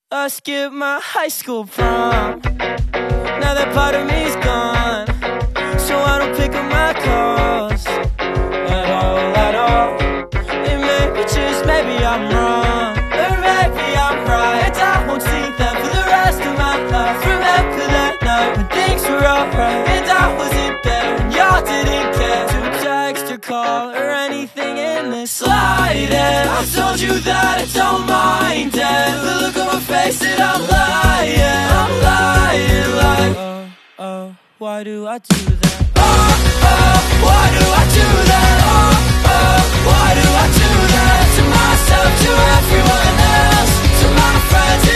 I skipped my high school prom. Now that part of me's gone, so I don't pick up my calls at all. And maybe, just maybe I'm wrong, or maybe I'm right, and I won't see them for the rest of my life. Remember that night when things were alright, and I wasn't there, and y'all didn't care to text or call or anything in this light. And I told you that I don't mind it, the look on my face that I'm lying, like why do I do that? Why do I do that? Why do I do that? To myself, to everyone else, to my friends